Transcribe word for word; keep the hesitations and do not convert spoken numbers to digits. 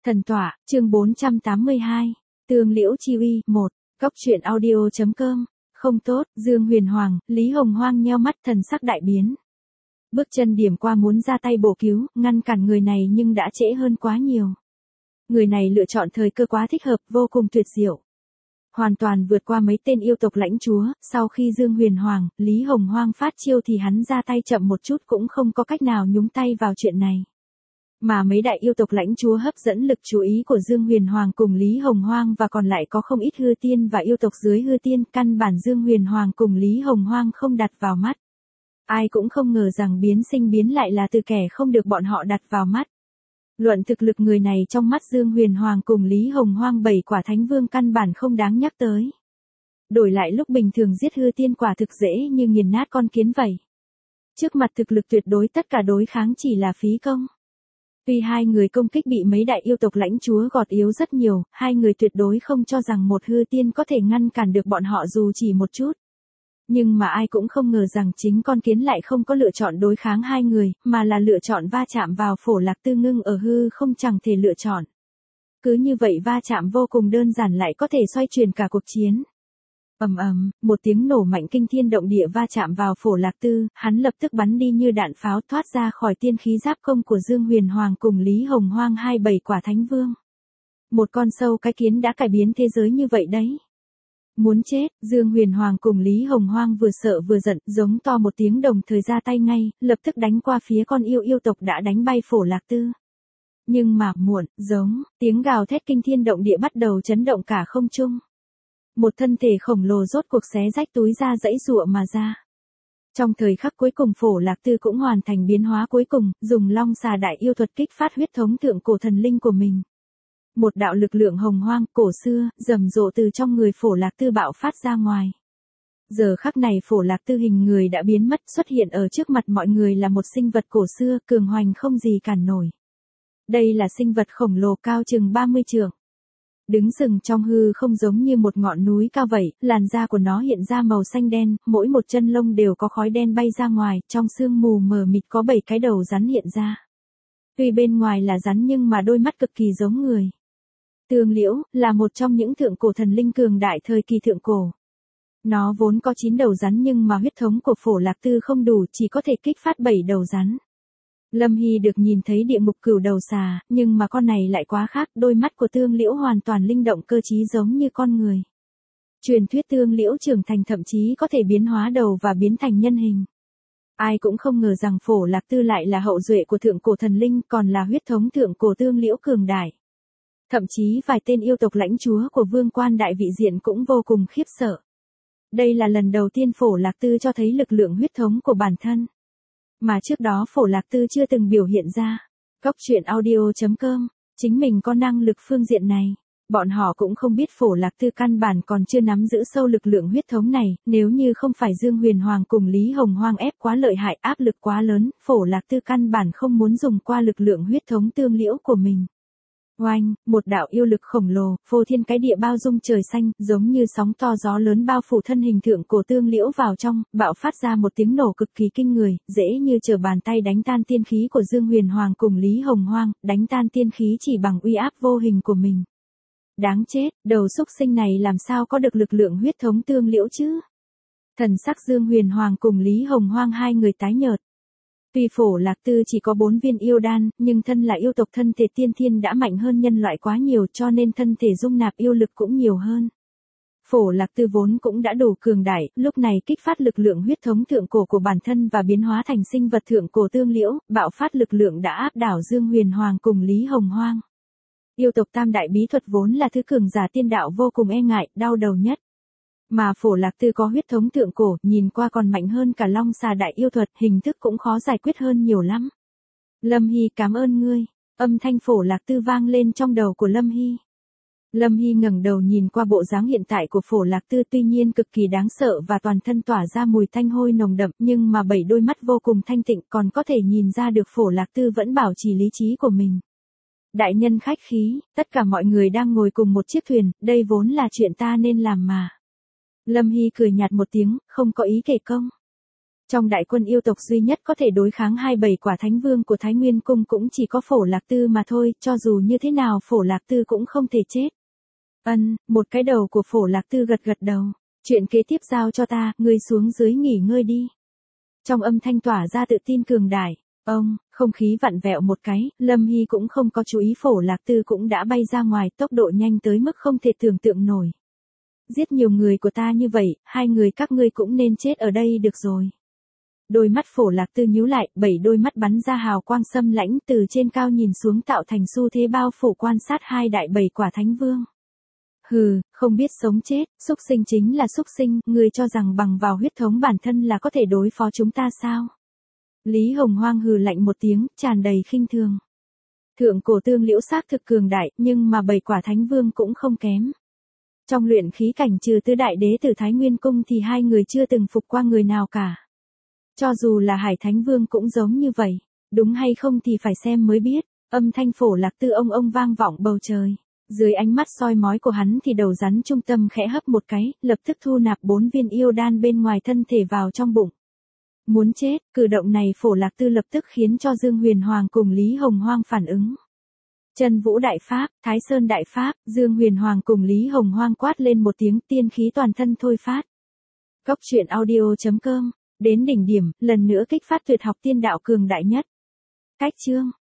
Thần tọa, chương bốn trăm tám mươi hai. Tương Liễu Chi Uy, một. Cóc truyện audio.com. Không tốt, Dương Huyền Hoàng, Lý Hồng Hoang nheo mắt thần sắc đại biến. Bước chân điểm qua muốn ra tay bổ cứu, ngăn cản người này nhưng đã trễ hơn quá nhiều. Người này lựa chọn thời cơ quá thích hợp, vô cùng tuyệt diệu. Hoàn toàn vượt qua mấy tên yêu tộc lãnh chúa, sau khi Dương Huyền Hoàng, Lý Hồng Hoang phát chiêu thì hắn ra tay chậm một chút cũng không có cách nào nhúng tay vào chuyện này. Mà mấy đại yêu tộc lãnh chúa hấp dẫn lực chú ý của Dương Huyền Hoàng cùng Lý Hồng Hoang và còn lại có không ít hư tiên và yêu tộc dưới hư tiên, căn bản Dương Huyền Hoàng cùng Lý Hồng Hoang không đặt vào mắt. Ai cũng không ngờ rằng biến sinh biến lại là từ kẻ không được bọn họ đặt vào mắt. Luận thực lực người này trong mắt Dương Huyền Hoàng cùng Lý Hồng Hoang bảy quả thánh vương căn bản không đáng nhắc tới. Đổi lại lúc bình thường giết hư tiên quả thực dễ như nghiền nát con kiến vậy. Trước mặt thực lực tuyệt đối tất cả đối kháng chỉ là phí công. Tuy hai người công kích bị mấy đại yêu tộc lãnh chúa gọt yếu rất nhiều, hai người tuyệt đối không cho rằng một hư tiên có thể ngăn cản được bọn họ dù chỉ một chút. Nhưng mà ai cũng không ngờ rằng chính con kiến lại không có lựa chọn đối kháng hai người, mà là lựa chọn va chạm vào Phổ Lạc Tư ngưng ở hư không chẳng thể lựa chọn. Cứ như vậy va chạm vô cùng đơn giản lại có thể xoay chuyển cả cuộc chiến. Ầm ầm, một tiếng nổ mạnh kinh thiên động địa va chạm vào Phổ Lạc Tư, hắn lập tức bắn đi như đạn pháo thoát ra khỏi tiên khí giáp công của Dương Huyền Hoàng cùng Lý Hồng Hoang hai bảy quả thánh vương. Một con sâu cái kiến đã cải biến thế giới như vậy đấy. Muốn chết, Dương Huyền Hoàng cùng Lý Hồng Hoang vừa sợ vừa giận, giống to một tiếng đồng thời ra tay ngay, lập tức đánh qua phía con yêu yêu tộc đã đánh bay Phổ Lạc Tư. Nhưng mà muộn, giống, tiếng gào thét kinh thiên động địa bắt đầu chấn động cả không trung. Một thân thể khổng lồ rốt cuộc xé rách túi da dãy giụa mà ra. Trong thời khắc cuối cùng Phổ Lạc Tư cũng hoàn thành biến hóa cuối cùng, dùng long xà đại yêu thuật kích phát huyết thống thượng cổ thần linh của mình. Một đạo lực lượng hồng hoang, cổ xưa, rầm rộ từ trong người Phổ Lạc Tư bạo phát ra ngoài. Giờ khắc này Phổ Lạc Tư hình người đã biến mất, xuất hiện ở trước mặt mọi người là một sinh vật cổ xưa, cường hoành không gì cản nổi. Đây là sinh vật khổng lồ cao chừng ba mươi trượng. Đứng sừng trong hư không giống như một ngọn núi cao vậy, làn da của nó hiện ra màu xanh đen, mỗi một chân lông đều có khói đen bay ra ngoài, trong sương mù mờ mịt có bảy cái đầu rắn hiện ra. Tuy bên ngoài là rắn nhưng mà đôi mắt cực kỳ giống người. Tương Liễu, là một trong những thượng cổ thần linh cường đại thời kỳ thượng cổ. Nó vốn có chín đầu rắn nhưng mà huyết thống của Phổ Lạc Tư không đủ, chỉ có thể kích phát bảy đầu rắn. Lâm Hy được nhìn thấy địa ngục cửu đầu xà, nhưng mà con này lại quá khác, đôi mắt của Tương Liễu hoàn toàn linh động cơ trí giống như con người. Truyền thuyết Tương Liễu trưởng thành thậm chí có thể biến hóa đầu và biến thành nhân hình. Ai cũng không ngờ rằng Phổ Lạc Tư lại là hậu duệ của thượng cổ thần linh, còn là huyết thống thượng cổ Tương Liễu cường đại. Thậm chí vài tên yêu tộc lãnh chúa của Vương Quan Đại Vị Diện cũng vô cùng khiếp sợ. Đây là lần đầu tiên Phổ Lạc Tư cho thấy lực lượng huyết thống của bản thân. Mà trước đó Phổ Lạc Tư chưa từng biểu hiện ra. Cóc truyện audio.com, chính mình có năng lực phương diện này. Bọn họ cũng không biết Phổ Lạc Tư căn bản còn chưa nắm giữ sâu lực lượng huyết thống này, nếu như không phải Dương Huyền Hoàng cùng Lý Hồng Hoang ép quá lợi hại, áp lực quá lớn, Phổ Lạc Tư căn bản không muốn dùng qua lực lượng huyết thống Tương Liễu của mình. Oanh, một đạo yêu lực khổng lồ, phô thiên cái địa bao dung trời xanh, giống như sóng to gió lớn bao phủ thân hình thượng cổ Tương Liễu vào trong, bạo phát ra một tiếng nổ cực kỳ kinh người, dễ như trở bàn tay đánh tan tiên khí của Dương Huyền Hoàng cùng Lý Hồng Hoang, đánh tan tiên khí chỉ bằng uy áp vô hình của mình. Đáng chết, đầu xúc sinh này làm sao có được lực lượng huyết thống Tương Liễu chứ? Thần sắc Dương Huyền Hoàng cùng Lý Hồng Hoang hai người tái nhợt. Tuy Phổ Lạc Tư chỉ có bốn viên yêu đan, nhưng thân là yêu tộc thân thể tiên thiên đã mạnh hơn nhân loại quá nhiều cho nên thân thể dung nạp yêu lực cũng nhiều hơn. Phổ Lạc Tư vốn cũng đã đủ cường đại, lúc này kích phát lực lượng huyết thống thượng cổ của bản thân và biến hóa thành sinh vật thượng cổ Tương Liễu, bạo phát lực lượng đã áp đảo Dương Huyền Hoàng cùng Lý Hồng Hoang. Yêu tộc tam đại bí thuật vốn là thứ cường giả tiên đạo vô cùng e ngại, đau đầu nhất. Mà Phổ Lạc Tư có huyết thống thượng cổ, nhìn qua còn mạnh hơn cả long xà đại yêu thuật, hình thức cũng khó giải quyết hơn nhiều lắm. Lâm Hy cảm ơn ngươi, âm thanh Phổ Lạc Tư vang lên trong đầu của Lâm Hy. Lâm Hy ngẩng đầu nhìn qua bộ dáng hiện tại của Phổ Lạc Tư tuy nhiên cực kỳ đáng sợ và toàn thân tỏa ra mùi thanh hôi nồng đậm nhưng mà bảy đôi mắt vô cùng thanh tịnh còn có thể nhìn ra được Phổ Lạc Tư vẫn bảo trì lý trí của mình. Đại nhân khách khí, tất cả mọi người đang ngồi cùng một chiếc thuyền, đây vốn là chuyện ta nên làm mà. Lâm Hy cười nhạt một tiếng, không có ý kể công. Trong đại quân yêu tộc duy nhất có thể đối kháng hai bảy quả thánh vương của Thái Nguyên Cung cũng chỉ có Phổ Lạc Tư mà thôi, cho dù như thế nào Phổ Lạc Tư cũng không thể chết. Ân, một cái đầu của Phổ Lạc Tư gật gật đầu. Chuyện kế tiếp giao cho ta, ngươi xuống dưới nghỉ ngơi đi. Trong âm thanh tỏa ra tự tin cường đại. Ông, không khí vặn vẹo một cái, Lâm Hy cũng không có chú ý Phổ Lạc Tư cũng đã bay ra ngoài, tốc độ nhanh tới mức không thể tưởng tượng nổi. Giết nhiều người của ta như vậy, hai người các ngươi cũng nên chết ở đây được rồi. Đôi mắt Phổ Lạc Tư nhíu lại, bảy đôi mắt bắn ra hào quang xâm lãnh từ trên cao nhìn xuống tạo thành xu thế bao phủ quan sát hai đại bảy quả thánh vương. Hừ, không biết sống chết, xúc sinh chính là xúc sinh, ngươi cho rằng bằng vào huyết thống bản thân là có thể đối phó chúng ta sao? Lý Hồng Hoang hừ lạnh một tiếng, tràn đầy khinh thường. Thượng cổ tương liễu xác thực cường đại, nhưng mà bảy quả thánh vương cũng không kém. Trong luyện khí cảnh trừ tứ đại đế tử Thái Nguyên Cung thì hai người chưa từng phục qua người nào cả. Cho dù là Hải Thánh Vương cũng giống như vậy, đúng hay không thì phải xem mới biết. Âm thanh Phổ Lạc Tư ông ông vang vọng bầu trời. Dưới ánh mắt soi mói của hắn thì đầu rắn trung tâm khẽ hấp một cái, lập tức thu nạp bốn viên yêu đan bên ngoài thân thể vào trong bụng. Muốn chết, cử động này Phổ Lạc Tư lập tức khiến cho Dương Huyền Hoàng cùng Lý Hồng Hoang phản ứng. Chân Vũ Đại Pháp, Thái Sơn Đại Pháp, Dương Huyền Hoàng cùng Lý Hồng Hoang quát lên một tiếng tiên khí toàn thân thôi phát. Cốc truyện audio chấm com, đến đỉnh điểm, lần nữa kích phát tuyệt học tiên đạo cường đại nhất. Cách chương.